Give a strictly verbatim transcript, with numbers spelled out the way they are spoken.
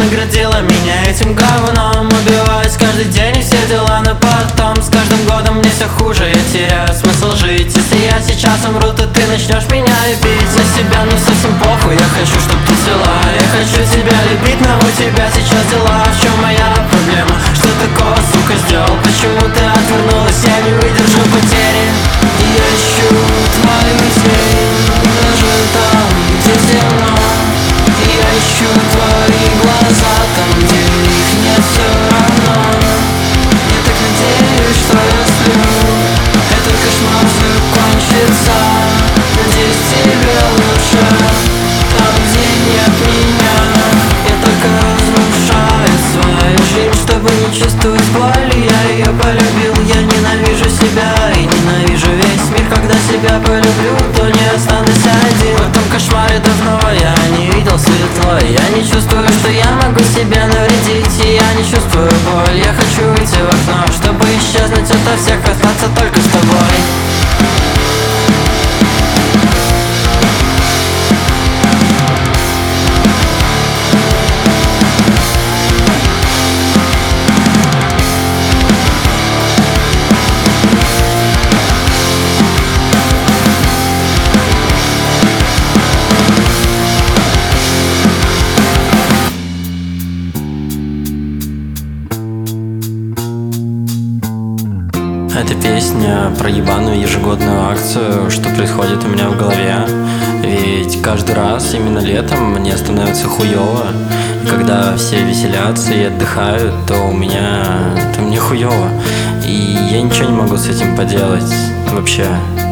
наградила меня этим говном. Убиваюсь каждый день и все дела, но потом с каждым годом мне все хуже, я теряю смысл жить. Если я сейчас умру, то ты начнешь меня любить. За себя ну совсем похуй, я хочу, чтоб ты цела. Я хочу тебя любить, но у тебя сейчас дела. В чем моя проблема? Что такого, сука, сделал? Почему ты отвернулась? Я не выдержал потери. Я ищу твою тень, даже там, где темно. Я ищу твои глаза там, где их нет все равно. Я так надеюсь, что я сплю, этот кошмар закончится. Надеюсь, тебе лучше там, где нет меня. Я только разрушаю свою жизнь, чтобы не чувствовать боли. Я ее полюбил, я ненавижу себя и ненавижу весь мир. Когда себя полюблю, то не останусь один. В этом кошмаре давно я не видел светло. Я не чувствую, что я могу себе навредить, и я не чувствую боль. Я хочу выйти в окно, чтобы исчезнуть ото всех, остаться только с тобой. Эта песня про ебаную ежегодную акцию, что происходит у меня в голове. Ведь каждый раз именно летом мне становится хуёво. И когда все веселятся и отдыхают, то у меня, то мне хуёво. И я ничего не могу с этим поделать вообще.